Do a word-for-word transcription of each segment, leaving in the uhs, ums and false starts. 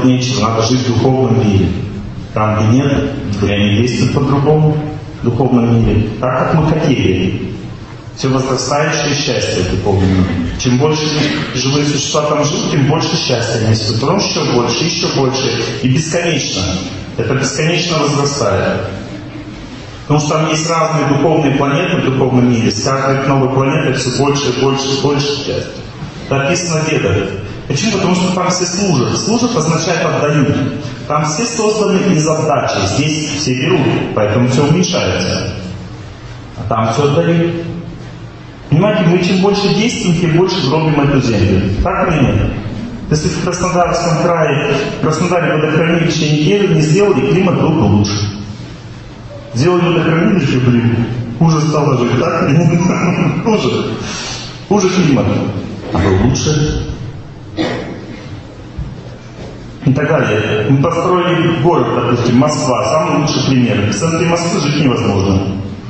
делать нечего, надо жить в духовном мире. Там, где нет, где они действуют по-другому в духовном мире, так, как мы хотели. Все возрастающее счастье в духовном мире. Чем больше живые существа там живут, тем больше счастья они несут. Потом еще больше, еще больше. И бесконечно. Это бесконечно возрастает. Потому что там есть разные духовные планеты в духовном мире. С каждой новой планетой все больше и больше и больше счастья. Это написано в Ведах. Почему? Потому что там все служат. Служат означает отдают. Там все созданы из отдачи. Здесь все берут, поэтому все уменьшается. А там все отдают. Понимаете, мы чем больше действуем, тем больше гробим эту землю. Так или нет? Если в Краснодарском крае, в Краснодаре водохранилище не, не сделали, климат был бы лучше. Сделали водохранилище, блин, хуже стало жить, так или нет? Хуже. Хуже климат. А был лучше. И так далее. Мы построили город, допустим, Москва, самый лучший пример. В центре Москвы жить невозможно.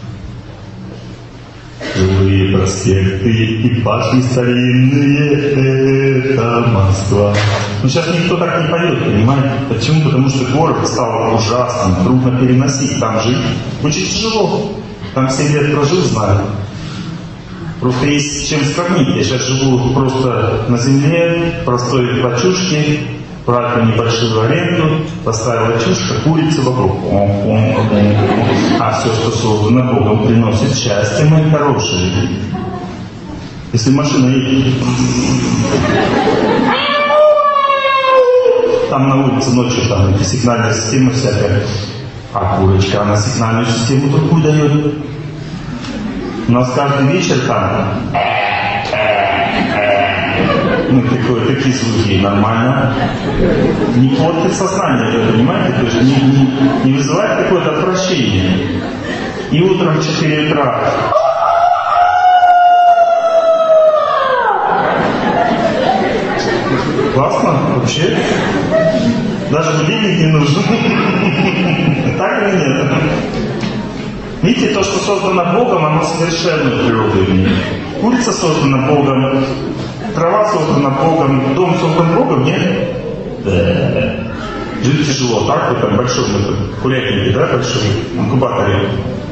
Живые проспекты и башни старинные, это Москва. Но сейчас никто так не поет, понимаете? Почему? Потому что город стал ужасным, трудно переносить. Там жить очень тяжело. Там семь лет прожил, знаю. Просто есть с чем сравнить. Я сейчас живу просто на земле, простой плачушки, брать небольшую аренду, поставила чушка, курица вокруг. А все, что создано Богом, приносит счастье, мои хорошие. Если машина едет, там на улице ночью там эти сигнальные системы всякая, а курочка, она сигнальную систему такую дает. У нас каждый вечер там ну, такое, такие звуки, нормально. Не портит сознание, вы понимаете? То есть не, не, не вызывает какое-то отвращение. И утром в четыре утра. Классно вообще. Даже будильник не нужен. Так или нет? Видите, то, что создано Богом, оно совершенную природу имеет. Курица создана Богом, трава создана Богом, дом создан Богом, нет? Да. Жить тяжело, так? Вы там большой, мы курятники, да, большой, инкубаторе.